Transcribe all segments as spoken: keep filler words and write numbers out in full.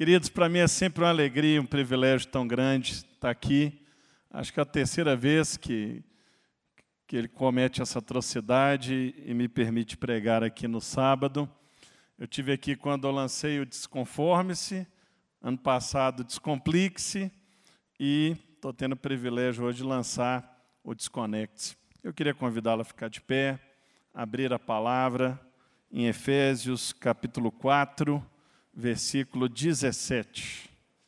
Queridos, para mim é sempre uma alegria, um privilégio tão grande estar aqui. Acho que é a terceira vez que, que ele comete essa atrocidade e me permite pregar aqui no sábado. Eu tive aqui quando eu lancei o Desconforme-se, ano passado Descomplique-se, e estou tendo o privilégio hoje de lançar o Desconecte-se. Eu queria convidá-lo a ficar de pé, abrir a palavra em Efésios capítulo quatro, versículo dezessete.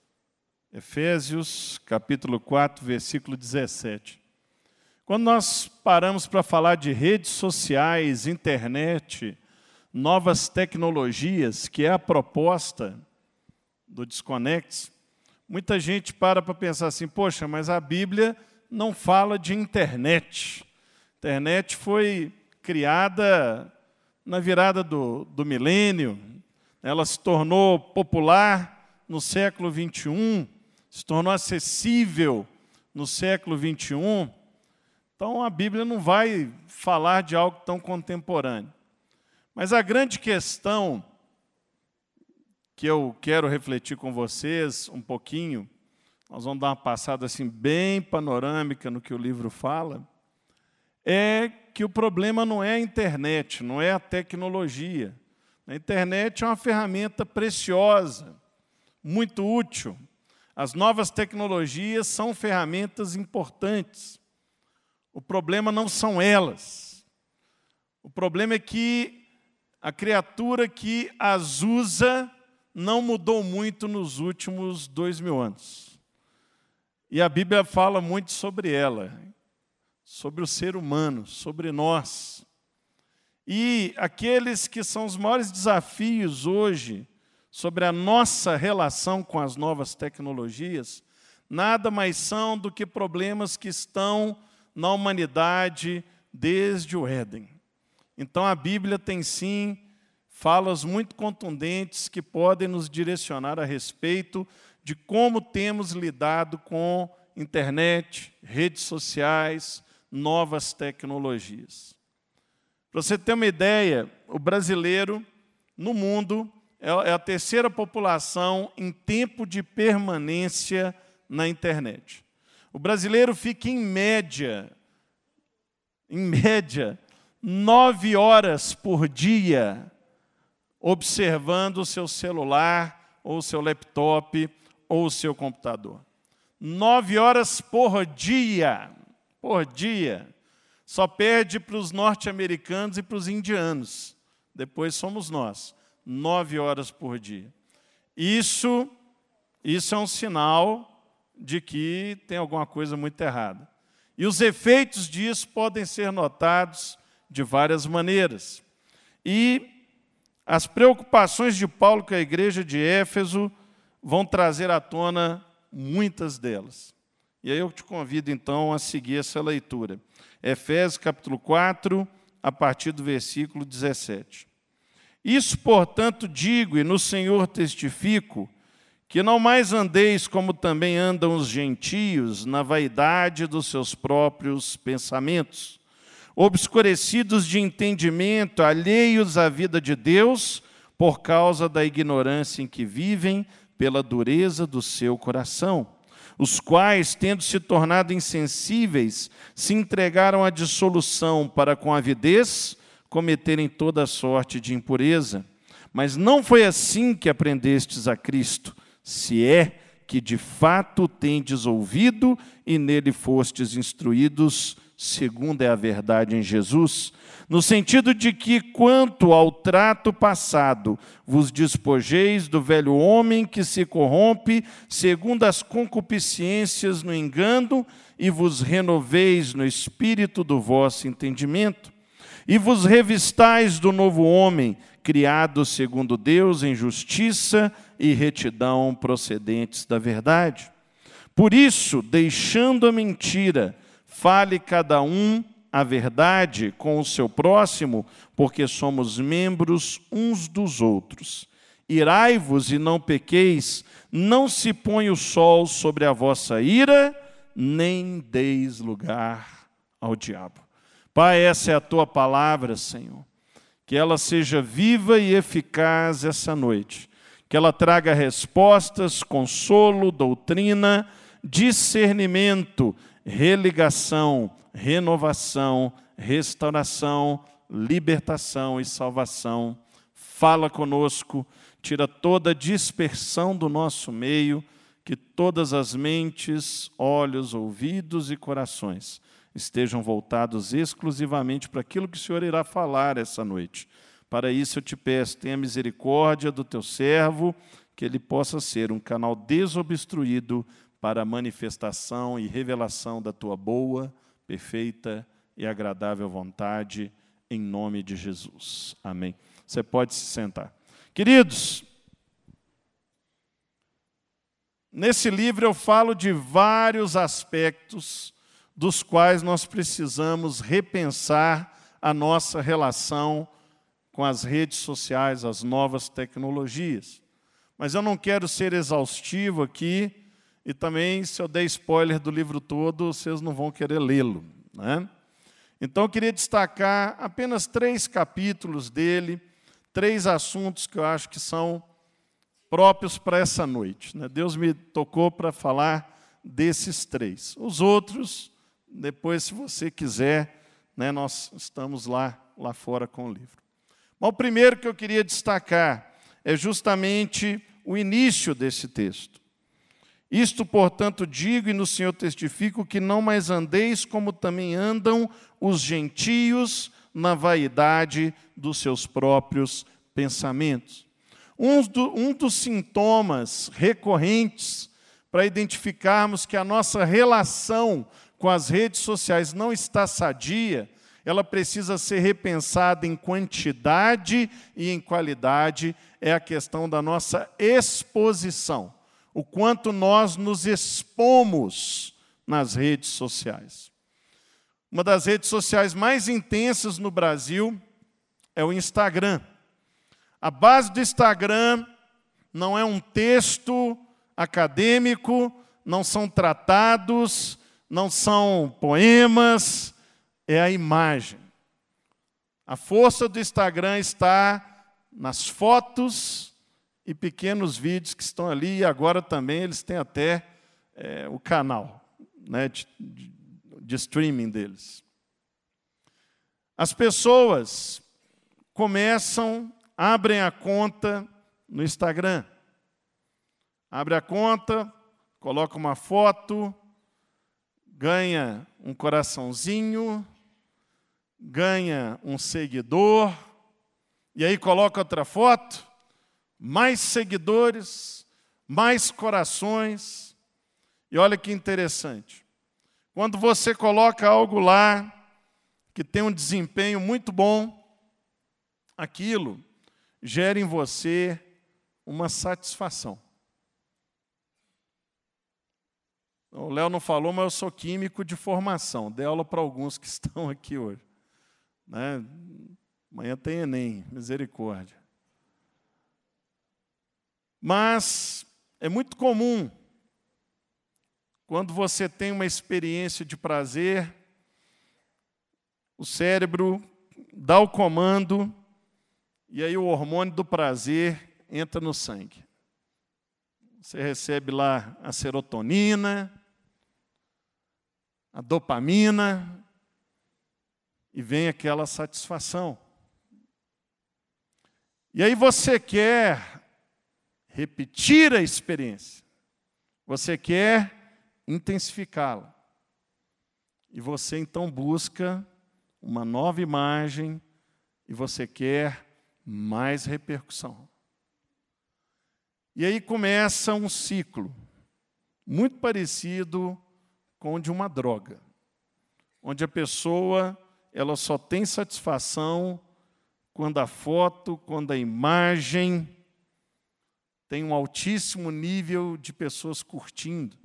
Efésios capítulo quatro, versículo dezessete. Quando nós paramos para falar de redes sociais, internet, novas tecnologias, que é a proposta do Desconecte, muita gente para para pensar assim, poxa, mas a Bíblia não fala de internet. A internet foi criada na virada do, do milênio, ela se tornou popular no século vinte e um, se tornou acessível no século vinte e um. Então, a Bíblia não vai falar de algo tão contemporâneo. Mas a grande questão que eu quero refletir com vocês um pouquinho, nós vamos dar uma passada assim bem panorâmica no que o livro fala, é que o problema não é a internet, não é a tecnologia. A internet é uma ferramenta preciosa, muito útil. As novas tecnologias são ferramentas importantes. O problema não são elas. O problema é que a criatura que as usa não mudou muito nos últimos dois mil anos. E a Bíblia fala muito sobre ela, sobre o ser humano, sobre nós. E aqueles que são os maiores desafios hoje sobre a nossa relação com as novas tecnologias, nada mais são do que problemas que estão na humanidade desde o Éden. Então a Bíblia tem sim falas muito contundentes que podem nos direcionar a respeito de como temos lidado com internet, redes sociais, novas tecnologias. Para você ter uma ideia, o brasileiro, no mundo, é a terceira população em tempo de permanência na internet. O brasileiro fica, em média, em média, nove horas por dia observando o seu celular, ou o seu laptop, ou o seu computador. Nove horas por dia, por dia. Só perde para os norte-americanos e para os indianos. Depois somos nós. Nove horas por dia. Isso, isso é um sinal de que tem alguma coisa muito errada. E os efeitos disso podem ser notados de várias maneiras. E as preocupações de Paulo com a igreja de Éfeso vão trazer à tona muitas delas. E aí eu te convido, então, a seguir essa leitura. Efésios, capítulo quatro, a partir do versículo dezessete. Isso, portanto, digo, e no Senhor testifico, que não mais andeis como também andam os gentios, na vaidade dos seus próprios pensamentos, obscurecidos de entendimento, alheios à vida de Deus, por causa da ignorância em que vivem, pela dureza do seu coração, os quais, tendo se tornado insensíveis, se entregaram à dissolução para, com avidez, cometerem toda sorte de impureza. Mas não foi assim que aprendestes a Cristo, se é que de fato tendes ouvido e nele fostes instruídos, segundo é a verdade em Jesus, no sentido de que, quanto ao trato passado, vos despojeis do velho homem que se corrompe, segundo as concupiscências no engano, e vos renoveis no espírito do vosso entendimento, e vos revistais do novo homem, criado segundo Deus em justiça e retidão procedentes da verdade. Por isso, deixando a mentira, fale cada um a verdade com o seu próximo, porque somos membros uns dos outros. Irai-vos e não pequeis, não se põe o sol sobre a vossa ira, nem deis lugar ao diabo. Pai, essa é a tua palavra, Senhor. Que ela seja viva e eficaz essa noite. que ela traga respostas, consolo, doutrina, discernimento, religação, renovação, restauração, libertação e salvação. Fala conosco, tira toda a dispersão do nosso meio, que todas as mentes, olhos, ouvidos e corações estejam voltados exclusivamente para aquilo que o Senhor irá falar essa noite. Para isso eu te peço, tenha misericórdia do teu servo, que ele possa ser um canal desobstruído para a manifestação e revelação da tua boa, perfeita e agradável vontade, em nome de Jesus. Amém. Você pode se sentar. Queridos, nesse livro eu falo de vários aspectos dos quais nós precisamos repensar a nossa relação com as redes sociais, as novas tecnologias. Mas eu não quero ser exaustivo aqui, e também, se eu der spoiler do livro todo, vocês não vão querer lê-lo, né? Então, eu queria destacar apenas três capítulos dele, três assuntos que eu acho que são próprios para essa noite, né? Deus me tocou para falar desses três. Os outros, depois, se você quiser, né, nós estamos lá, lá fora com o livro. Mas o primeiro que eu queria destacar é justamente o início desse texto. Isto, portanto, digo e no Senhor testifico que não mais andeis como também andam os gentios na vaidade dos seus próprios pensamentos. Um, do, um dos sintomas recorrentes para identificarmos que a nossa relação com as redes sociais não está sadia, ela precisa ser repensada em quantidade e em qualidade, é a questão da nossa exposição. O quanto nós nos expomos nas redes sociais. Uma das redes sociais mais intensas no Brasil é o Instagram. A base do Instagram não é um texto acadêmico, não são tratados, não são poemas, é a imagem. A força do Instagram está nas fotos e pequenos vídeos que estão ali, e agora também eles têm até é, o canal, né, de, de, de streaming deles. As pessoas começam, abrem a conta no Instagram. Abre a conta, coloca uma foto, ganha um coraçãozinho, ganha um seguidor, e aí coloca outra foto, mais seguidores, mais corações. E olha que interessante. Quando você coloca algo lá que tem um desempenho muito bom, aquilo gera em você uma satisfação. O Léo não falou, mas eu sou químico de formação. Dei aula para alguns que estão aqui hoje. Né? Amanhã tem Enem, misericórdia. Mas é muito comum, quando você tem uma experiência de prazer, o cérebro dá o comando, e aí o hormônio do prazer entra no sangue. Você recebe lá a serotonina, a dopamina, e vem aquela satisfação. E aí você quer repetir a experiência, você quer intensificá-la. E você então busca uma nova imagem, e você quer mais repercussão. E aí começa um ciclo, muito parecido com o de uma droga, onde a pessoa ela só tem satisfação quando a foto, quando a imagem tem um altíssimo nível de pessoas curtindo.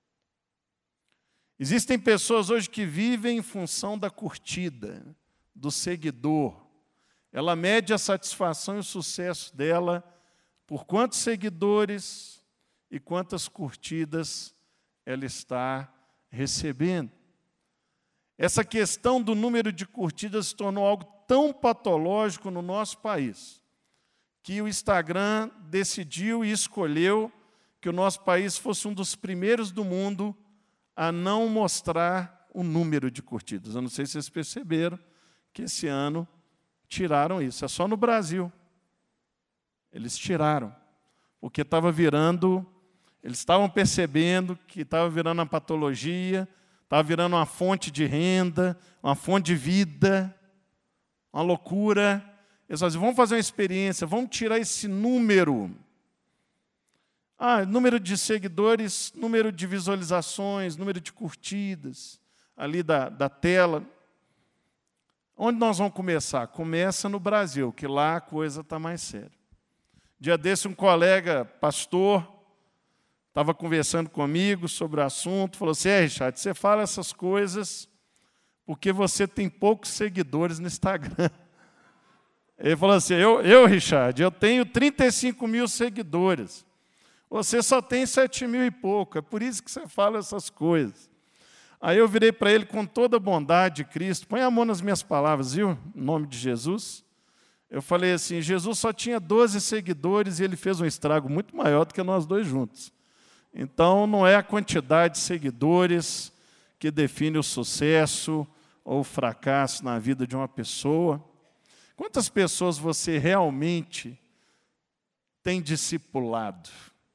Existem pessoas hoje que vivem em função da curtida, do seguidor. Ela mede a satisfação e o sucesso dela por quantos seguidores e quantas curtidas ela está recebendo. Essa questão do número de curtidas se tornou algo tão patológico no nosso país, que o Instagram decidiu e escolheu que o nosso país fosse um dos primeiros do mundo a não mostrar o número de curtidas. Eu não sei se vocês perceberam que esse ano tiraram isso. É só no Brasil. Eles tiraram, porque estava virando, eles estavam percebendo que estava virando uma patologia, estava virando uma fonte de renda, uma fonte de vida, uma loucura. Eles falaram, vamos fazer uma experiência, vamos tirar esse número. Ah, número de seguidores, número de visualizações, número de curtidas ali da, da tela. Onde nós vamos começar? Começa no Brasil, que lá a coisa está mais séria. Dia desse, um colega pastor estava conversando comigo sobre o assunto, falou assim, é, Richard, você fala essas coisas porque você tem poucos seguidores no Instagram. Ele falou assim, eu, eu Richard, eu tenho trinta e cinco mil seguidores. Você só tem sete mil e pouco, é por isso que você fala essas coisas. Aí eu virei para ele com toda a bondade de Cristo, põe a mão nas minhas palavras, viu? Em nome de Jesus. Eu falei assim, Jesus só tinha doze seguidores e ele fez um estrago muito maior do que nós dois juntos. Então, não é a quantidade de seguidores que define o sucesso ou o fracasso na vida de uma pessoa. Quantas pessoas você realmente tem discipulado?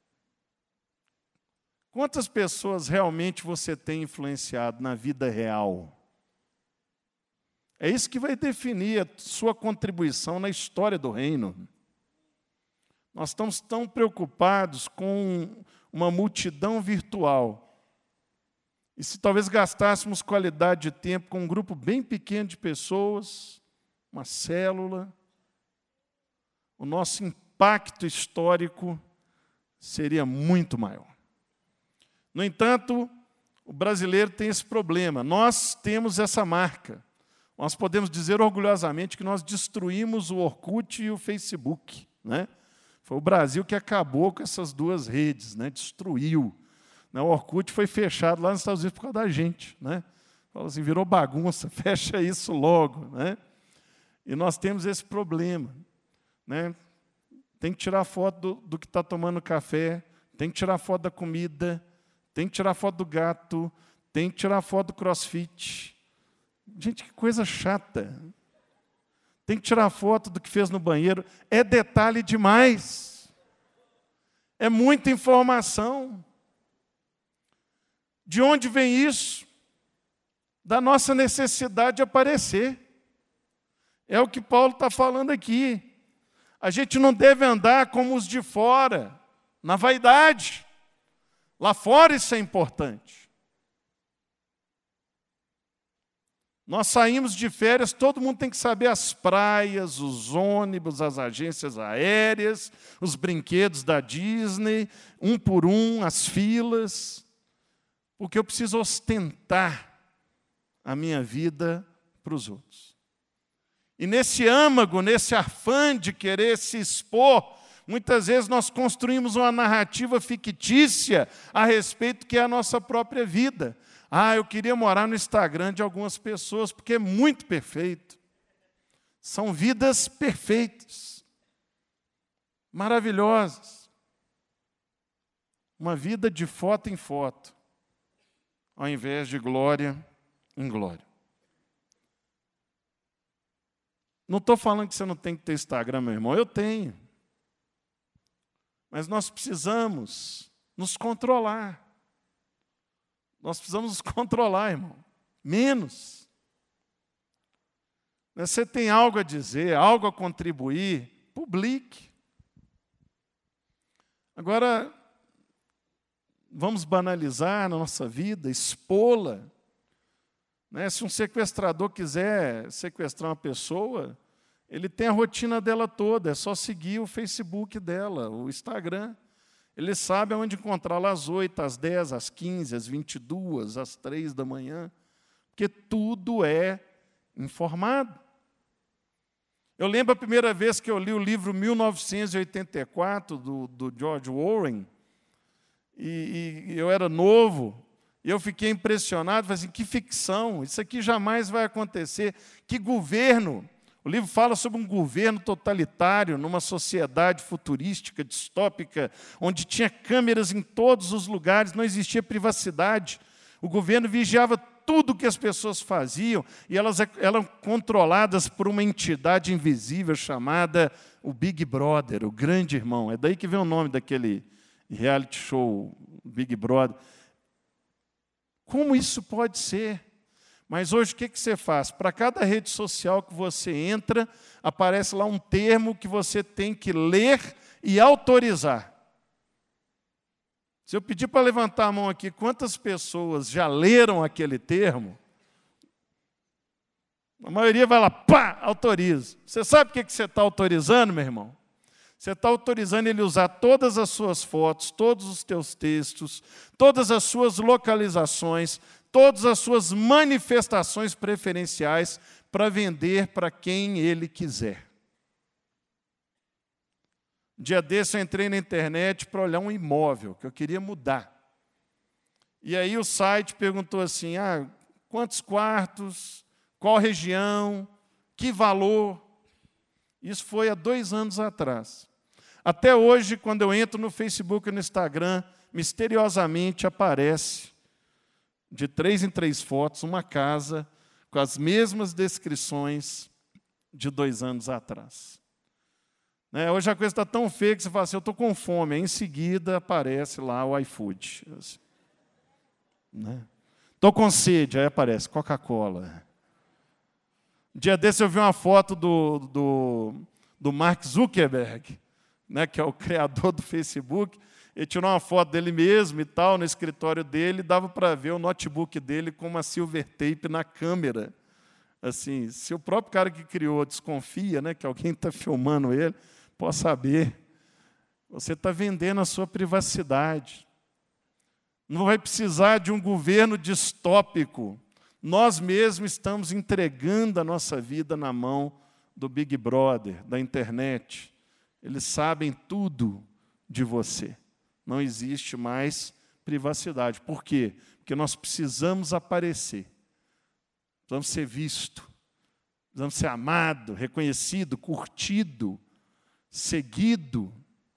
Quantas pessoas realmente você tem influenciado na vida real? É isso que vai definir a sua contribuição na história do reino. Nós estamos tão preocupados com uma multidão virtual. E se talvez gastássemos qualidade de tempo com um grupo bem pequeno de pessoas, uma célula, o nosso impacto histórico seria muito maior. No entanto, o brasileiro tem esse problema. Nós temos essa marca. Nós podemos dizer orgulhosamente que nós destruímos o Orkut e o Facebook, né? Foi o Brasil que acabou com essas duas redes, né? Destruiu. O Orkut foi fechado lá nos Estados Unidos por causa da gente, né? Falou assim, virou bagunça, fecha isso logo, né? E nós temos esse problema, né? Tem que tirar foto do, do que está tomando café, tem que tirar foto da comida, tem que tirar foto do gato, tem que tirar foto do crossfit. Gente, que coisa chata. Tem que tirar foto do que fez no banheiro. É detalhe demais. É muita informação. De onde vem isso? Da nossa necessidade de aparecer. É o que Paulo está falando aqui. A gente não deve andar como os de fora, na vaidade. Lá fora isso é importante. Nós saímos de férias, todo mundo tem que saber as praias, os ônibus, as agências aéreas, os brinquedos da Disney, um por um, as filas, porque eu preciso ostentar a minha vida para os outros. E nesse âmago, nesse afã de querer se expor, muitas vezes nós construímos uma narrativa fictícia a respeito do que é a nossa própria vida. Ah, eu queria morar no Instagram de algumas pessoas, porque é muito perfeito. São vidas perfeitas, maravilhosas. Uma vida de foto em foto, ao invés de glória em glória. Não estou falando que você não tem que ter Instagram, meu irmão, eu tenho. Mas nós precisamos nos controlar. Nós precisamos nos controlar, irmão. Menos. Você tem algo a dizer, algo a contribuir, publique. Agora, vamos banalizar na nossa vida, expô-la. Né? Se um sequestrador quiser sequestrar uma pessoa, ele tem a rotina dela toda, é só seguir o Facebook dela, o Instagram. Ele sabe aonde encontrá-la às oito, às dez, às quinze, às vinte e duas, às três da manhã, porque tudo é informado. Eu lembro a primeira vez que eu li o livro mil novecentos e oitenta e quatro, do, do George Orwell, e, e eu era novo, e eu fiquei impressionado, falei assim, que ficção, isso aqui jamais vai acontecer. Que governo O livro fala sobre um governo totalitário numa sociedade futurística, distópica, onde tinha câmeras em todos os lugares, não existia privacidade. O governo vigiava tudo o que as pessoas faziam e elas eram controladas por uma entidade invisível chamada o Big Brother, o grande irmão. É daí que vem o nome daquele reality show, Big Brother. Como isso pode ser? Mas hoje o que você faz? Para cada rede social que você entra, aparece lá um termo que você tem que ler e autorizar. Se eu pedir para levantar a mão aqui, quantas pessoas já leram aquele termo? A maioria vai lá, pá, autoriza. Você sabe o que você está autorizando, meu irmão? Você está autorizando ele usar todas as suas fotos, todos os teus textos, todas as suas localizações, todas as suas manifestações preferenciais para vender para quem ele quiser. Um dia desse eu entrei na internet para olhar um imóvel que eu queria mudar. E aí o site perguntou assim, ah, quantos quartos, qual região, que valor. Isso foi há dois anos atrás. Até hoje, quando eu entro no Facebook e no Instagram, misteriosamente aparece, de três em três fotos, uma casa com as mesmas descrições de dois anos atrás. Né? Hoje a coisa está tão feia que você fala assim, eu estou com fome. Aí, em seguida aparece lá o iFood. Assim, né? Estou com sede, aí aparece Coca-Cola. Um dia desse eu vi uma foto do, do, do Mark Zuckerberg, né, que é o criador do Facebook. Ele tirou uma foto dele mesmo e tal, no escritório dele, dava para ver o notebook dele com uma silver tape na câmera. Assim, se o próprio cara que criou desconfia, né, que alguém está filmando ele, pode saber. Você está vendendo a sua privacidade. Não vai precisar de um governo distópico. Nós mesmos estamos entregando a nossa vida na mão do Big Brother, da internet. Eles sabem tudo de você. Não existe mais privacidade. Por quê? Porque nós precisamos aparecer. Precisamos ser vistos. Precisamos ser amado, reconhecido, curtido, seguido.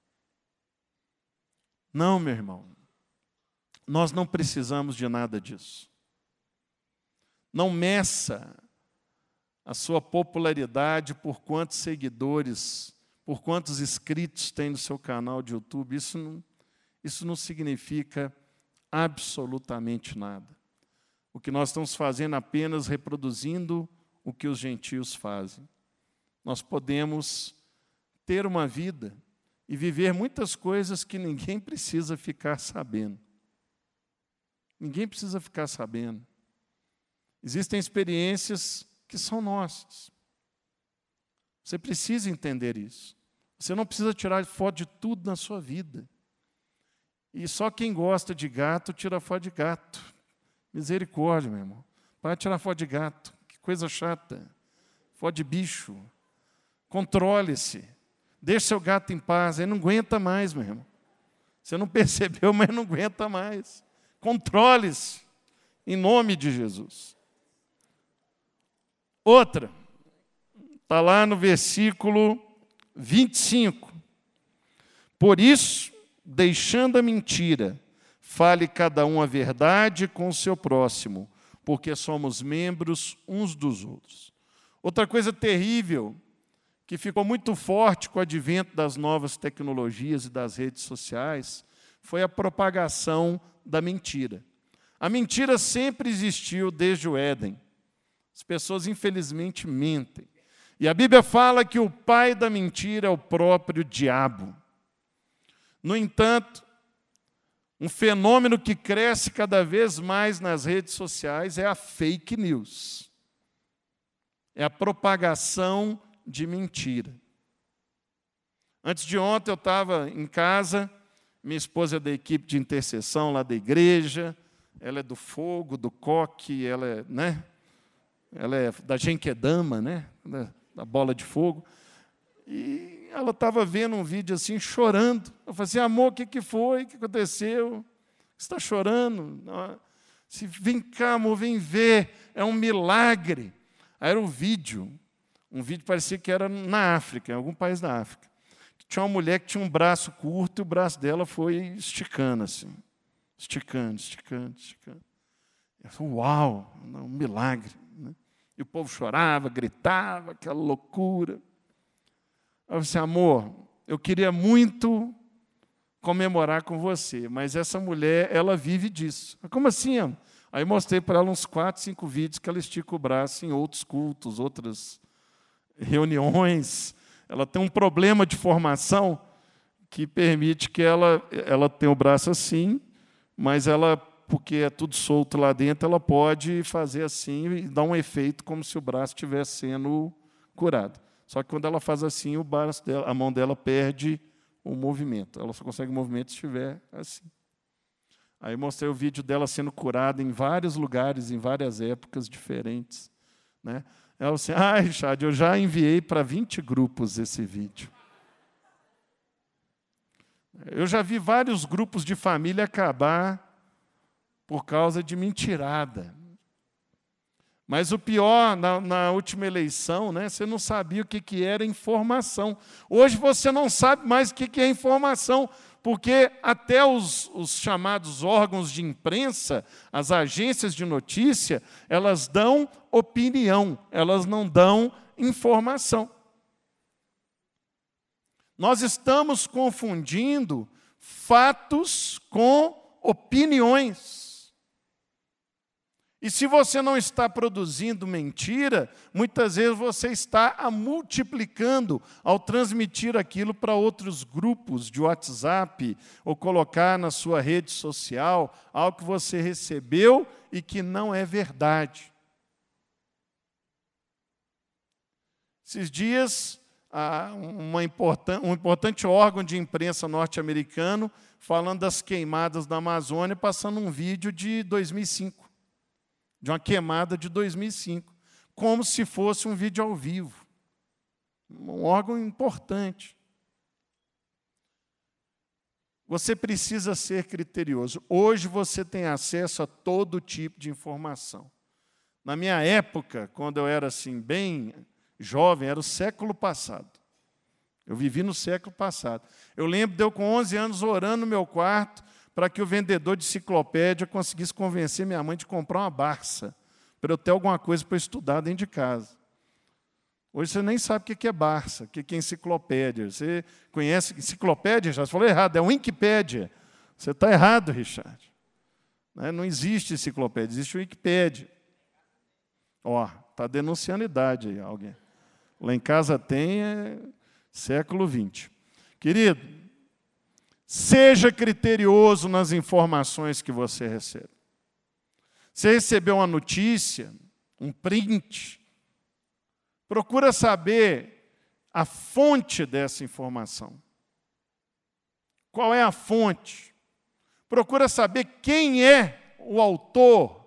Não, meu irmão. Nós não precisamos de nada disso. Não meça a sua popularidade por quantos seguidores, por quantos inscritos tem no seu canal de YouTube. Isso não, isso não significa absolutamente nada. O que nós estamos fazendo é apenas reproduzindo o que os gentios fazem. Nós podemos ter uma vida e viver muitas coisas que ninguém precisa ficar sabendo. Ninguém precisa ficar sabendo. Existem experiências que são nossas. Você precisa entender isso. Você não precisa tirar foto de tudo na sua vida. E só quem gosta de gato tira foto de gato. Misericórdia, meu irmão. Para tirar foto de gato. Que coisa chata. Foto de bicho. Controle-se. Deixe seu gato em paz. Ele não aguenta mais, meu irmão. Você não percebeu, mas não aguenta mais. Controle-se. Em nome de Jesus. Outra. Está lá no versículo vinte e cinco. Por isso, deixando a mentira, fale cada um a verdade com o seu próximo, porque somos membros uns dos outros. Outra coisa terrível, que ficou muito forte com o advento das novas tecnologias e das redes sociais, foi a propagação da mentira. A mentira sempre existiu desde o Éden. As pessoas, infelizmente, mentem. E a Bíblia fala que o pai da mentira é o próprio diabo. No entanto, um fenômeno que cresce cada vez mais nas redes sociais é a fake news. É a propagação de mentira. Antes de ontem eu estava em casa, minha esposa é da equipe de intercessão lá da igreja, ela é do fogo, do coque, ela é, né? Ela é da Genquedama, né? Da, da bola de fogo. E ela estava vendo um vídeo assim, chorando. Eu falei assim, amor, o que, que foi? O que aconteceu? Você está chorando? Se, vem cá, amor, vem ver. É um milagre. Aí era um vídeo. Um vídeo parecia que era na África, em algum país da África. Tinha uma mulher que tinha um braço curto e o braço dela foi esticando assim. Esticando, esticando, esticando. Eu falei, uau, um milagre. Né? E o povo chorava, gritava, aquela loucura. Eu falei assim, amor, eu queria muito comemorar com você, mas essa mulher, ela vive disso. Como assim, amor? Aí mostrei para ela uns quatro, cinco vídeos que ela estica o braço em outros cultos, outras reuniões. Ela tem um problema de formação que permite que ela, ela tenha o braço assim, mas ela, porque é tudo solto lá dentro, ela pode fazer assim e dar um efeito como se o braço estivesse sendo curado. Só que quando ela faz assim, o braço dela, a mão dela perde o movimento. Ela só consegue movimento se estiver assim. Aí mostrei o vídeo dela sendo curada em vários lugares, em várias épocas diferentes. Né? Ela disse, ah, Richard, eu já enviei para vinte grupos esse vídeo. Eu já vi vários grupos de família acabar por causa de mentirada. Mas o pior, na, na última eleição, né, você não sabia o que, que era informação. Hoje você não sabe mais o que, que é informação, porque até os, os chamados órgãos de imprensa, as agências de notícia, elas dão opinião, elas não dão informação. Nós estamos confundindo fatos com opiniões. E se você não está produzindo mentira, muitas vezes você está a multiplicando ao transmitir aquilo para outros grupos de WhatsApp ou colocar na sua rede social algo que você recebeu e que não é verdade. Esses dias, uma importan- um importante órgão de imprensa norte-americano falando das queimadas da Amazônia, passando um vídeo de dois mil e cinco. De uma queimada de dois mil e cinco, como se fosse um vídeo ao vivo. Um órgão importante. Você precisa ser criterioso. Hoje você tem acesso a todo tipo de informação. Na minha época, quando eu era assim, bem jovem, era o século passado. Eu vivi no século passado. Eu lembro de eu com onze anos orando no meu quarto, para que o vendedor de enciclopédia conseguisse convencer minha mãe de comprar uma Barça, para eu ter alguma coisa para estudar dentro de casa. Hoje você nem sabe o que é Barça, o que é enciclopédia. Você conhece enciclopédia, Richard? Você falou errado, é Wikipédia. Você está errado, Richard. Não existe enciclopédia, existe Wikipédia. Ó, está denunciando idade aí alguém. Lá em casa tem é, século vinte. Querido, seja criterioso nas informações que você recebe. Você recebeu uma notícia, um print, procura saber a fonte dessa informação. Qual é a fonte? Procura saber quem é o autor.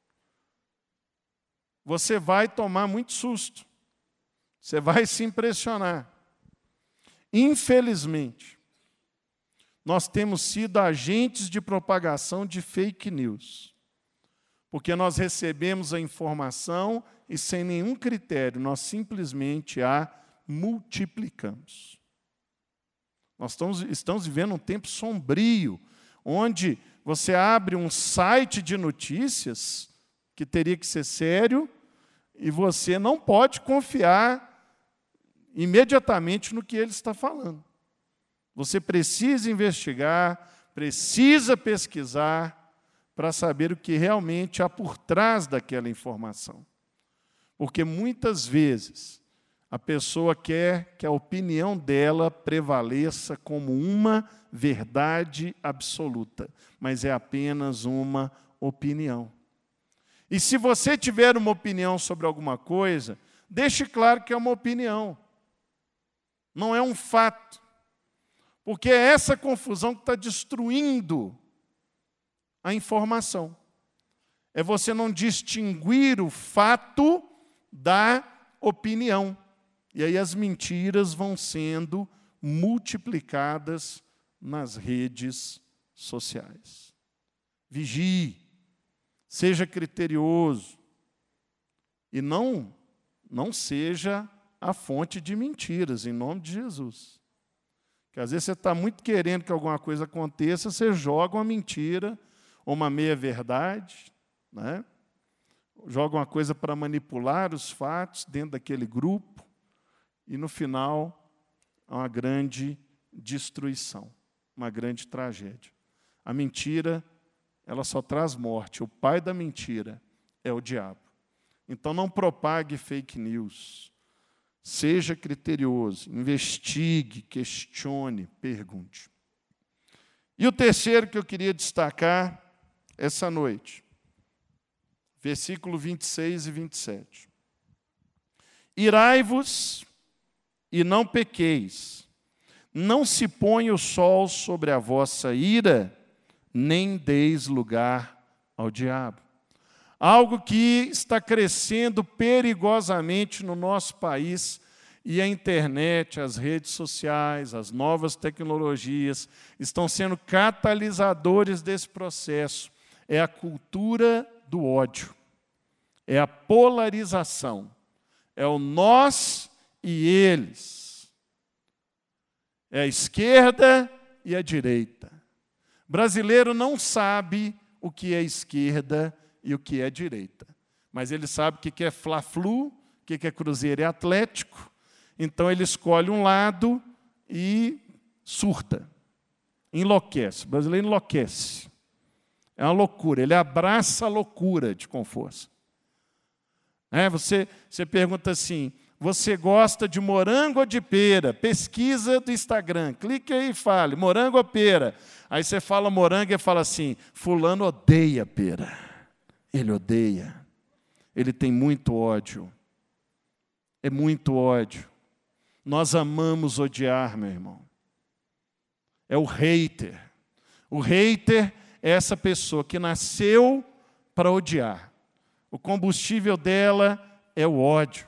Você vai tomar muito susto. Você vai se impressionar. Infelizmente, nós temos sido agentes de propagação de fake news. Porque nós recebemos a informação e, sem nenhum critério, nós simplesmente a multiplicamos. Nós estamos, estamos vivendo um tempo sombrio, onde você abre um site de notícias, que teria que ser sério, e você não pode confiar imediatamente no que ele está falando. Você precisa investigar, precisa pesquisar para saber o que realmente há por trás daquela informação. Porque muitas vezes a pessoa quer que a opinião dela prevaleça como uma verdade absoluta, mas é apenas uma opinião. E se você tiver uma opinião sobre alguma coisa, deixe claro que é uma opinião, não é um fato. Porque é essa confusão que está destruindo a informação. É você não distinguir o fato da opinião. E aí as mentiras vão sendo multiplicadas nas redes sociais. Vigie, seja criterioso e não, não seja a fonte de mentiras, em nome de Jesus. Porque às vezes você está muito querendo que alguma coisa aconteça, você joga uma mentira, ou uma meia-verdade, né? Joga uma coisa para manipular os fatos dentro daquele grupo, e no final, há uma grande destruição, uma grande tragédia. A mentira, ela só traz morte. O pai da mentira é o diabo. Então, não propague fake news. Seja criterioso, investigue, questione, pergunte. E o terceiro que eu queria destacar essa noite, versículo vinte e seis e vinte e sete. Irai-vos e não pequeis, não se ponha o sol sobre a vossa ira, nem deis lugar ao diabo. Algo que está crescendo perigosamente no nosso país, e a internet, as redes sociais, as novas tecnologias estão sendo catalisadores desse processo. É a cultura do ódio, é a polarização, é o nós e eles, é a esquerda e a direita. Brasileiro não sabe o que é esquerda e o que é direita, mas ele sabe o que é Fla-Flu, o que é Cruzeiro e Atlético, então ele escolhe um lado e surta, enlouquece. O brasileiro enlouquece. É uma loucura, ele abraça a loucura de com força. É, você, você pergunta assim, você gosta de morango ou de pera? Pesquisa do Instagram, clique aí e fale, morango ou pera? Aí você fala morango e fala assim, fulano odeia pera. Ele odeia, ele tem muito ódio. É muito ódio. Nós amamos odiar, meu irmão. É o hater. O hater é essa pessoa que nasceu para odiar. O combustível dela é o ódio.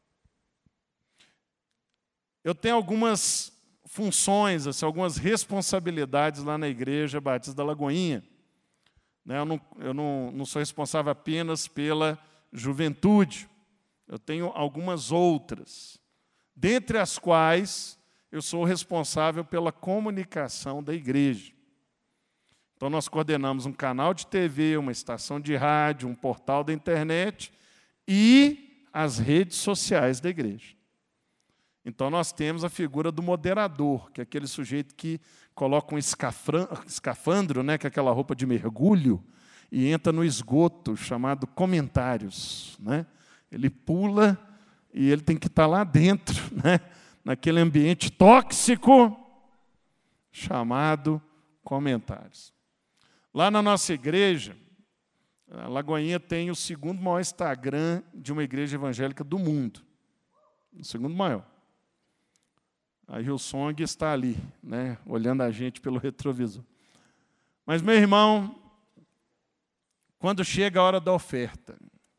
Eu tenho algumas funções, assim, algumas responsabilidades lá na Igreja Batista da Lagoinha. Né, eu não, eu não, não sou responsável apenas pela juventude. Eu tenho algumas outras, dentre as quais eu sou responsável pela comunicação da igreja. Então, nós coordenamos um canal de T V, uma estação de rádio, um portal da internet e as redes sociais da igreja. Então, nós temos a figura do moderador, que é aquele sujeito que coloca um escafandro, né, que é aquela roupa de mergulho, e entra no esgoto, chamado comentários. Né? Ele pula e ele tem que estar lá dentro, né, naquele ambiente tóxico, chamado comentários. Lá na nossa igreja, a Lagoinha tem o segundo maior Instagram de uma igreja evangélica do mundo. O segundo maior. A Hillsong está ali, né, olhando a gente pelo retrovisor. Mas, meu irmão, quando chega a hora da oferta,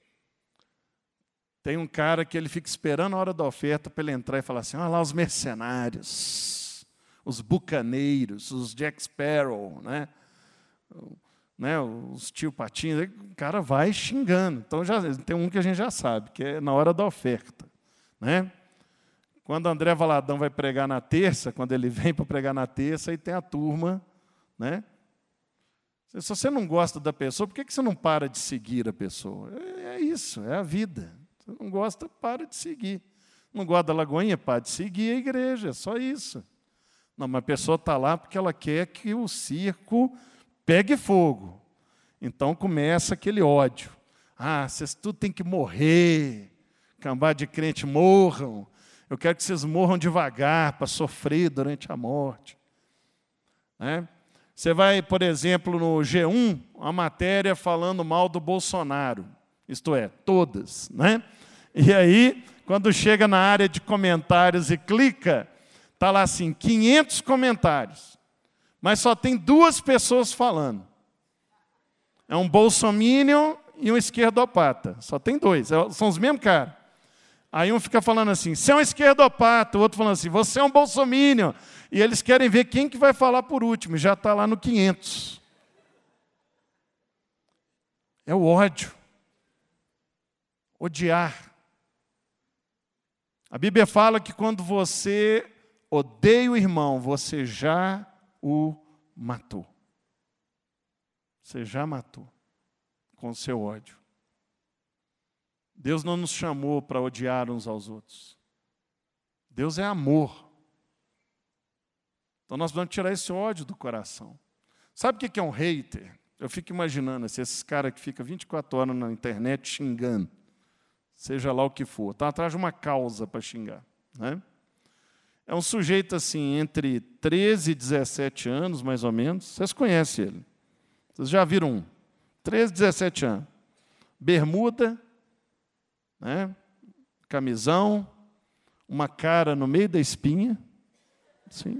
tem um cara que ele fica esperando a hora da oferta para ele entrar e falar assim, olha lá os mercenários, os bucaneiros, os Jack Sparrow, né? Né, os tio Patinho, o cara vai xingando. Então, já, tem um que a gente já sabe, que é na hora da oferta. Né? Quando André Valadão vai pregar na terça, quando ele vem para pregar na terça, aí tem a turma. Né? Se você não gosta da pessoa, por que você não para de seguir a pessoa? É isso, é a vida. Você não gosta, para de seguir. Não gosta da Lagoinha, para de seguir a igreja, é só isso. Não, mas a pessoa está lá porque ela quer que o circo pegue fogo. Então começa aquele ódio. Ah, vocês tudo tem que morrer. Cambada de crente morram. Eu quero que vocês morram devagar para sofrer durante a morte. Né? Você vai, por exemplo, no G um, uma matéria falando mal do Bolsonaro. Isto é, todas. Né? E aí, quando chega na área de comentários e clica, está lá assim, quinhentos comentários. Mas só tem duas pessoas falando. É um bolsominion e um esquerdopata. Só tem dois, são os mesmos caras. Aí um fica falando assim, você é um esquerdopata, o outro falando assim, você é um bolsominion. E eles querem ver quem que vai falar por último, já está lá no quinhentos. É o ódio. Odiar. A Bíblia fala que quando você odeia o irmão, você já o matou. Você já matou com o seu ódio. Deus não nos chamou para odiar uns aos outros. Deus é amor. Então nós vamos tirar esse ódio do coração. Sabe o que é um hater? Eu fico imaginando assim, esses caras que ficam vinte e quatro horas na internet xingando, seja lá o que for. Estão atrás de uma causa para xingar. Né? É um sujeito assim, entre treze e dezessete anos, mais ou menos. Vocês conhecem ele. Vocês já viram um. treze, dezessete anos. Bermuda, né? Camisão, uma cara no meio da espinha. Assim.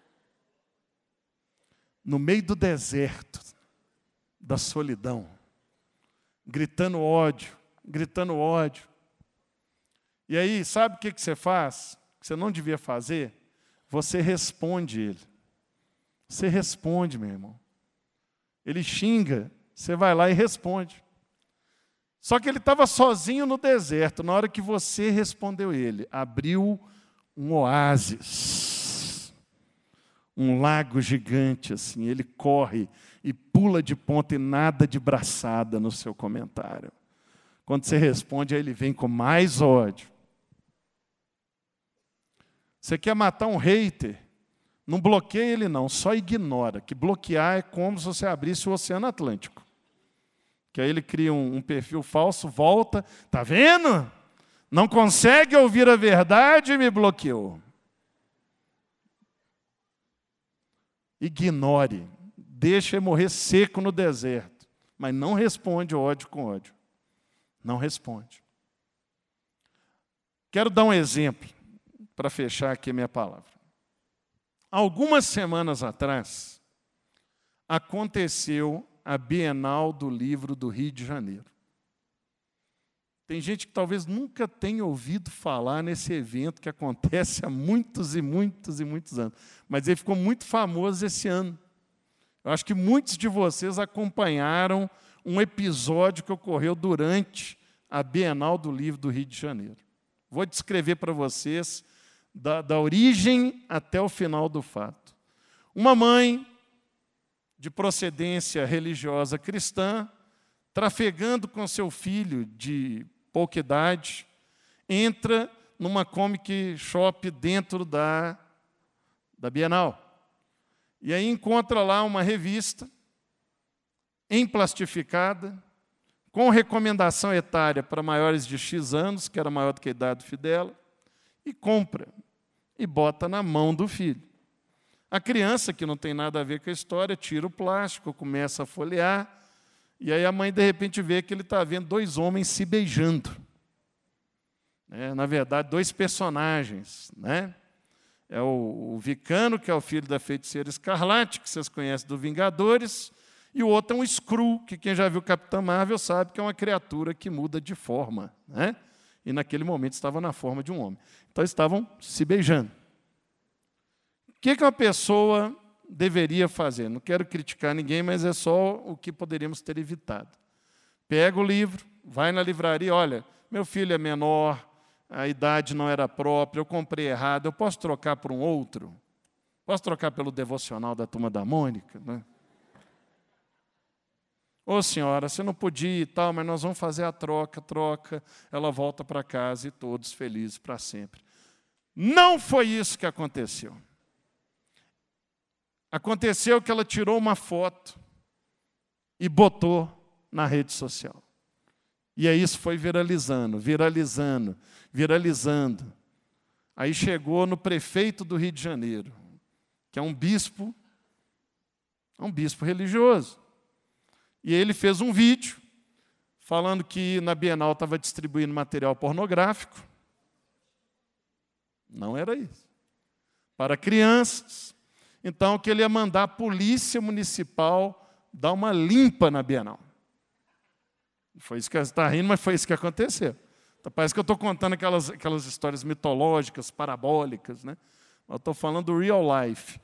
No meio do deserto, da solidão. Gritando ódio, gritando ódio. E aí, sabe o que você faz? Que você não devia fazer? Você responde ele. Você responde, meu irmão. Ele xinga, você vai lá e responde. Só que ele estava sozinho no deserto. Na hora que você respondeu ele, abriu um oásis. Um lago gigante, assim. Ele corre e pula de ponta e nada de braçada no seu comentário. Quando você responde, aí ele vem com mais ódio. Você quer matar um hater? Não bloqueia ele não, só ignora. Que bloquear é como se você abrisse o Oceano Atlântico. Que aí ele cria um, um perfil falso, volta, tá vendo? Não consegue ouvir a verdade e me bloqueou. Ignore, deixa ele morrer seco no deserto, mas não responde ódio com ódio. Não responde. Quero dar um exemplo para fechar aqui a minha palavra. Algumas semanas atrás, aconteceu a Bienal do Livro do Rio de Janeiro. Tem gente que talvez nunca tenha ouvido falar nesse evento que acontece há muitos e muitos e muitos anos. Mas ele ficou muito famoso esse ano. Eu acho que muitos de vocês acompanharam um episódio que ocorreu durante a Bienal do Livro do Rio de Janeiro. Vou descrever para vocês da, da origem até o final do fato. Uma mãe de procedência religiosa cristã, trafegando com seu filho de pouca idade, entra numa comic shop dentro da, da Bienal. E aí encontra lá uma revista emplastificada, com recomendação etária para maiores de X anos, que era maior do que a idade do filho dela, e compra, e bota na mão do filho. A criança, que não tem nada a ver com a história, tira o plástico, começa a folhear, e aí a mãe, de repente, vê que ele está vendo dois homens se beijando. É, na verdade, dois personagens. Né? É o, o Vicano, que é o filho da feiticeira Escarlate, que vocês conhecem do Vingadores, e o outro é um Skrull, que quem já viu Capitã Marvel sabe que é uma criatura que muda de forma. Né? E naquele momento estava na forma de um homem. Então estavam se beijando. O que, que uma pessoa deveria fazer? Não quero criticar ninguém, mas é só o que poderíamos ter evitado. Pega o livro, vai na livraria, olha, meu filho é menor, a idade não era própria, eu comprei errado, eu posso trocar por um outro? Posso trocar pelo devocional da Turma da Mônica? Né? Ô, senhora, você não podia e tal, mas nós vamos fazer a troca, troca, ela volta para casa e todos felizes para sempre. Não foi isso que aconteceu. Aconteceu que ela tirou uma foto e botou na rede social. E aí isso foi viralizando, viralizando, viralizando. Aí chegou no prefeito do Rio de Janeiro, que é um bispo, um bispo religioso. E ele fez um vídeo falando que na Bienal estava distribuindo material pornográfico. Não era isso. Para crianças. Então, que ele ia mandar a polícia municipal dar uma limpa na Bienal. Foi isso que você está rindo, mas foi isso que aconteceu. Então, parece que eu estou contando aquelas, aquelas histórias mitológicas, parabólicas, né? Eu estou falando do real life.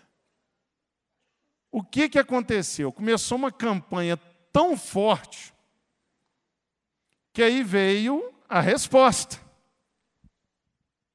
O que, que aconteceu? Começou uma campanha tão forte que aí veio a resposta.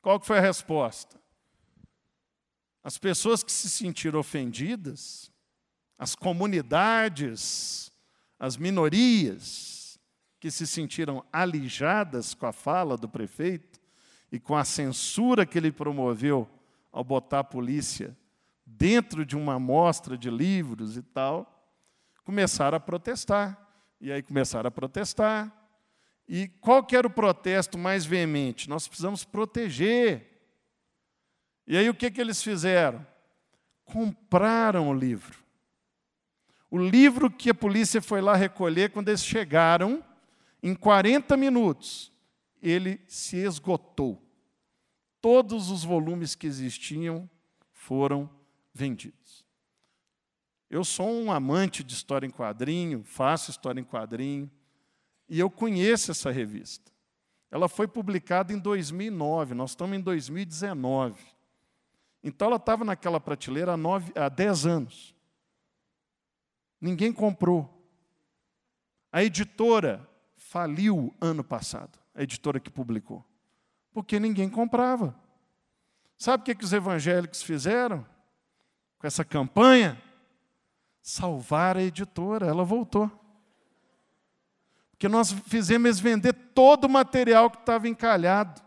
Qual que foi a resposta? As pessoas que se sentiram ofendidas, as comunidades, as minorias que se sentiram alijadas com a fala do prefeito e com a censura que ele promoveu ao botar a polícia dentro de uma amostra de livros e tal, começaram a protestar. E aí começaram a protestar. E qual que era o protesto mais veemente? Nós precisamos proteger. E aí o que, que eles fizeram? Compraram o livro. O livro que a polícia foi lá recolher, quando eles chegaram, em quarenta minutos, ele se esgotou. Todos os volumes que existiam foram vendidos. Eu sou um amante de história em quadrinho, faço história em quadrinho, e eu conheço essa revista. Ela foi publicada em dois mil e nove, nós estamos em dois mil e dezenove. Então, ela estava naquela prateleira há, nove, há dez anos. Ninguém comprou. A editora faliu ano passado, a editora que publicou, porque ninguém comprava. Sabe o que, que os evangélicos fizeram com essa campanha? Salvar a editora, ela voltou. Porque nós fizemos eles vender todo o material que estava encalhado.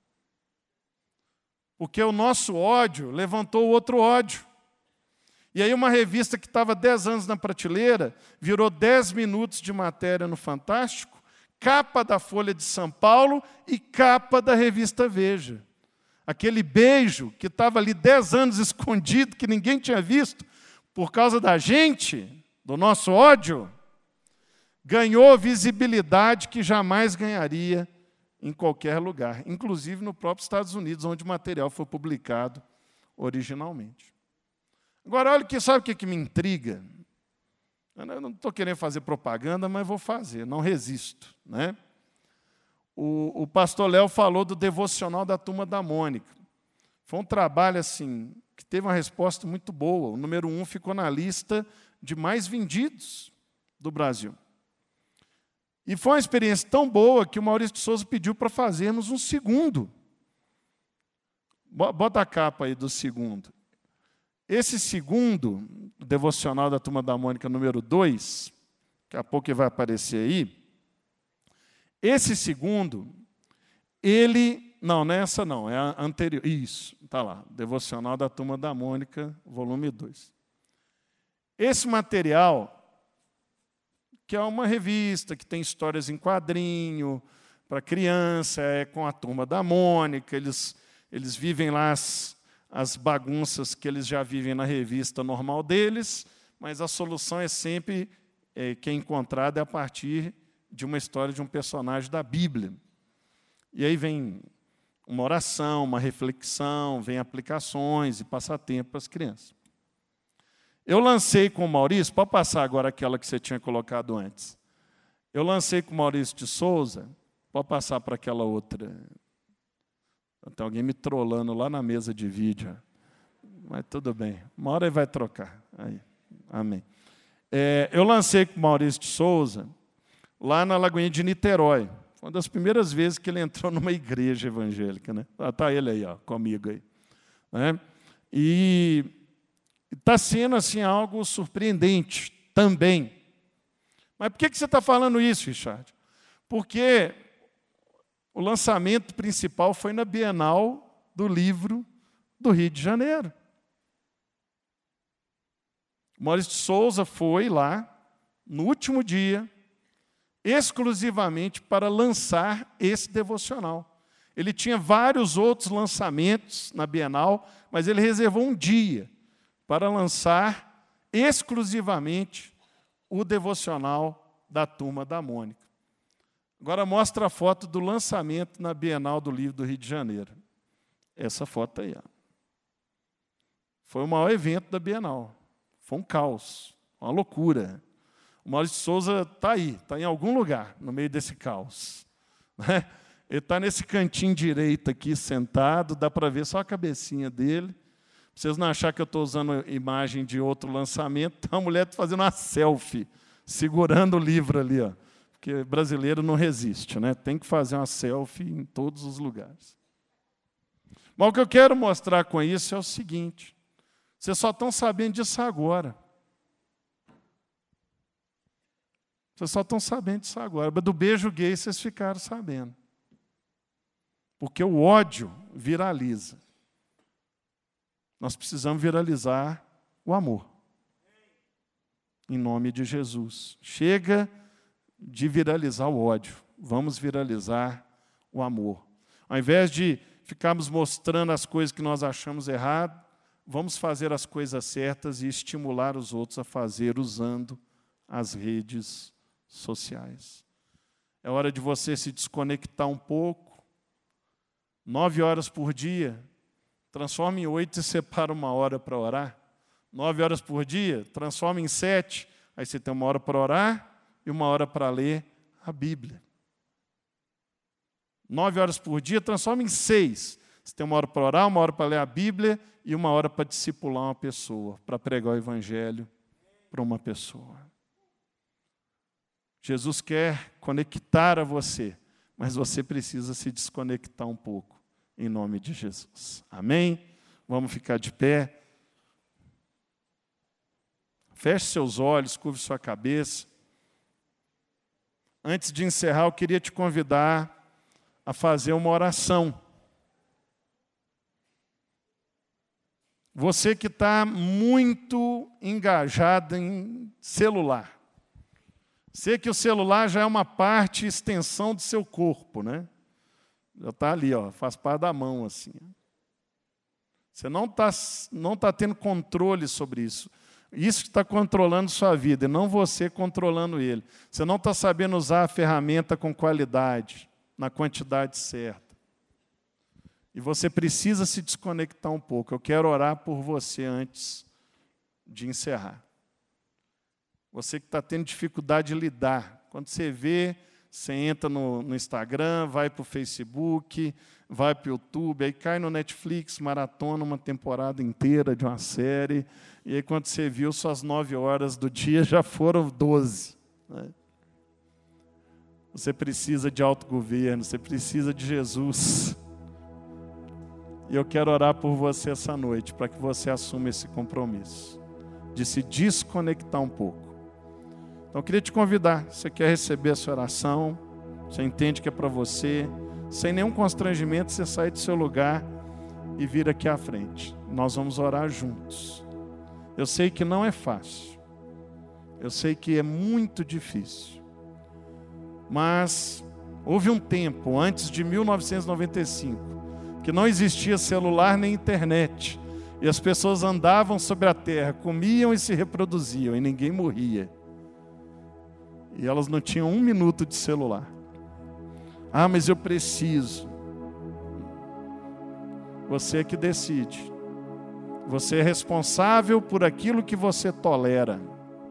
Porque o nosso ódio levantou outro ódio. E aí uma revista que estava dez anos na prateleira, virou dez minutos de matéria no Fantástico, capa da Folha de São Paulo e capa da revista Veja. Aquele beijo que estava ali dez anos escondido, que ninguém tinha visto, por causa da gente, do nosso ódio, ganhou visibilidade que jamais ganharia em qualquer lugar, inclusive no próprio Estados Unidos, onde o material foi publicado originalmente. Agora, olha, que, sabe o que, que me intriga? Eu não estou querendo fazer propaganda, mas vou fazer, não resisto. Né? O, o pastor Léo falou do devocional da Turma da Mônica. Foi um trabalho assim, que teve uma resposta muito boa. O número um ficou na lista de mais vendidos do Brasil. E foi uma experiência tão boa que o Maurício de Souza pediu para fazermos um segundo. Bota a capa aí do segundo. Esse segundo, o devocional da Turma da Mônica número dois, daqui a pouco ele vai aparecer aí, esse segundo, ele... Não, não é essa não, é a anterior. Isso, está lá, devocional da Turma da Mônica, volume dois. Esse material... que é uma revista que tem histórias em quadrinho para criança, é com a Turma da Mônica, eles, eles vivem lá as, as bagunças que eles já vivem na revista normal deles, mas a solução é sempre, é, que é encontrada é a partir de uma história de um personagem da Bíblia. E aí vem uma oração, uma reflexão, vem aplicações e passatempo para as crianças. Eu lancei com o Maurício, pode passar agora aquela que você tinha colocado antes. Eu lancei com o Maurício de Souza, pode passar para aquela outra. Tem alguém me trollando lá na mesa de vídeo. Mas tudo bem, uma hora ele vai trocar. Aí. Amém. É, eu lancei com o Maurício de Souza, lá na Lagoinha de Niterói. Foi uma das primeiras vezes que ele entrou numa igreja evangélica. Né? Está ele aí, ó, comigo aí. Né? E... está sendo assim, algo surpreendente também. Mas por que você está falando isso, Richard? Porque o lançamento principal foi na Bienal do Livro do Rio de Janeiro. Maurício de Souza foi lá, no último dia, exclusivamente para lançar esse devocional. Ele tinha vários outros lançamentos na Bienal, mas ele reservou um dia para lançar exclusivamente o devocional da Turma da Mônica. Agora mostra a foto do lançamento na Bienal do Livro do Rio de Janeiro. Essa foto aí. Ó. Foi o maior evento da Bienal. Foi um caos, uma loucura. O Maurício de Souza está aí, está em algum lugar, no meio desse caos. Né? Ele está nesse cantinho direito aqui, sentado, dá para ver só a cabecinha dele. Para vocês não acharem que eu estou usando imagem de outro lançamento, a mulher está fazendo uma selfie, segurando o livro ali, ó, porque brasileiro não resiste, né? Tem que fazer uma selfie em todos os lugares. Mas o que eu quero mostrar com isso é o seguinte: vocês só estão sabendo disso agora. Vocês só estão sabendo disso agora. Mas do beijo gay vocês ficaram sabendo. Porque o ódio viraliza. Nós precisamos viralizar o amor. Em nome de Jesus. Chega de viralizar o ódio. Vamos viralizar o amor. Ao invés de ficarmos mostrando as coisas que nós achamos errado, vamos fazer as coisas certas e estimular os outros a fazer usando as redes sociais. É hora de você se desconectar um pouco. Nove horas por dia, transforma em oito e separa uma hora para orar. Nove horas por dia, transforma em sete. Aí você tem uma hora para orar e uma hora para ler a Bíblia. Nove horas por dia, transforma em seis. Você tem uma hora para orar, uma hora para ler a Bíblia e uma hora para discipular uma pessoa, para pregar o Evangelho para uma pessoa. Jesus quer conectar a você, mas você precisa se desconectar um pouco, em nome de Jesus. Amém? Vamos ficar de pé. Feche seus olhos, curve sua cabeça. Antes de encerrar, eu queria te convidar a fazer uma oração. Você que está muito engajado em celular. Sei que o celular já é uma parte, extensão do seu corpo, né? Já está ali, ó, faz parte da mão, assim. Você não está não tá tendo controle sobre isso. Isso que está controlando sua vida, e não você controlando ele. Você não está sabendo usar a ferramenta com qualidade, na quantidade certa. E você precisa se desconectar um pouco. Eu quero orar por você antes de encerrar. Você que está tendo dificuldade de lidar. Quando você vê, você entra no, no Instagram, vai para o Facebook, vai para o YouTube, aí cai no Netflix, maratona uma temporada inteira de uma série, e aí quando você viu, suas nove horas do dia já foram doze. Né? Você precisa de autogoverno, você precisa de Jesus. E eu quero orar por você essa noite, para que você assuma esse compromisso, de se desconectar um pouco. Então, eu queria te convidar, você quer receber essa oração, você entende que é para você, sem nenhum constrangimento, você sai do seu lugar e vir aqui à frente. Nós vamos orar juntos. Eu sei que não é fácil, eu sei que é muito difícil, mas houve um tempo, antes de mil novecentos e noventa e cinco, que não existia celular nem internet, e as pessoas andavam sobre a terra, comiam e se reproduziam, e ninguém morria. E elas não tinham um minuto de celular. Ah, mas eu preciso. Você é que decide. Você é responsável por aquilo que você tolera.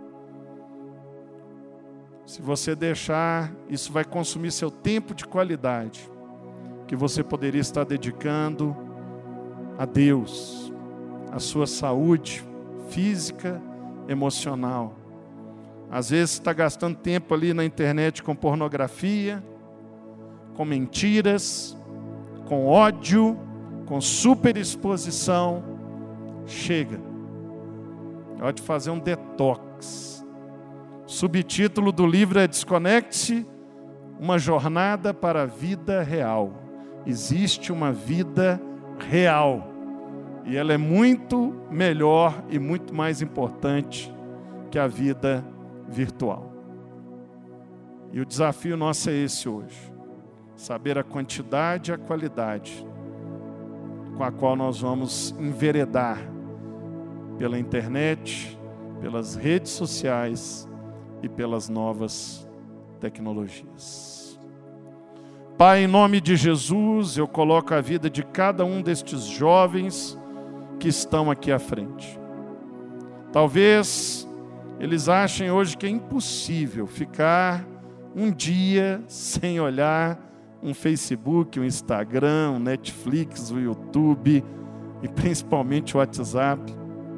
Se você deixar, isso vai consumir seu tempo de qualidade, que você poderia estar dedicando a Deus, a sua saúde física, emocional. Às vezes está gastando tempo ali na internet com pornografia, com mentiras, com ódio, com superexposição. Chega. É hora de fazer um detox. O subtítulo do livro é Desconecte-se, uma jornada para a vida real. Existe uma vida real. E ela é muito melhor e muito mais importante que a vida virtual. E o desafio nosso é esse hoje. Saber a quantidade e a qualidade com a qual nós vamos enveredar pela internet, pelas redes sociais e pelas novas tecnologias. Pai, em nome de Jesus, eu coloco a vida de cada um destes jovens que estão aqui à frente. Talvez eles achem hoje que é impossível ficar um dia sem olhar um Facebook, um Instagram, um Netflix, o YouTube e principalmente o WhatsApp.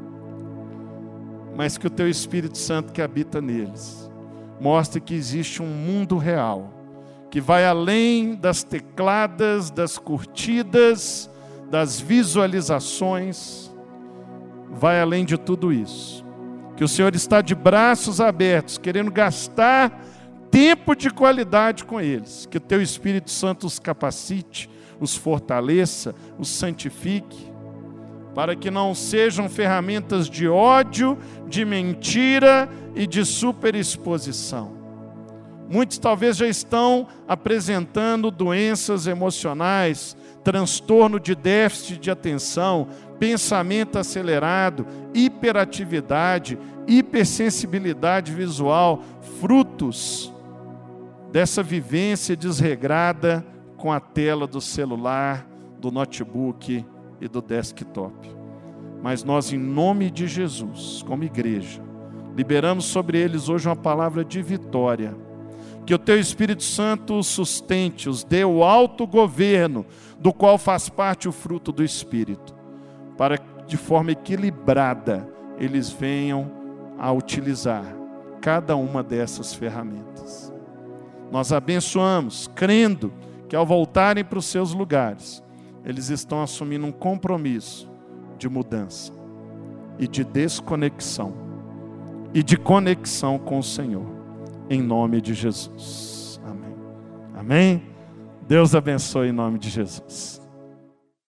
Mas que o Teu Espírito Santo que habita neles mostre que existe um mundo real, que vai além das tecladas, das curtidas, das visualizações, vai além de tudo isso. Que o Senhor está de braços abertos, querendo gastar tempo de qualidade com eles. Que o Teu Espírito Santo os capacite, os fortaleça, os santifique, para que não sejam ferramentas de ódio, de mentira e de superexposição. Muitos talvez já estão apresentando doenças emocionais, transtorno de déficit de atenção, pensamento acelerado, hiperatividade, hipersensibilidade visual, frutos dessa vivência desregrada com a tela do celular, do notebook e do desktop. Mas nós, em nome de Jesus, como igreja, liberamos sobre eles hoje uma palavra de vitória. Que o Teu Espírito Santo os sustente, os dê o autogoverno, do qual faz parte o fruto do Espírito, para que de forma equilibrada eles venham a utilizar cada uma dessas ferramentas. Nós abençoamos, crendo que ao voltarem para os seus lugares, eles estão assumindo um compromisso de mudança e de desconexão e de conexão com o Senhor, em nome de Jesus. Amém. Amém? Deus abençoe em nome de Jesus.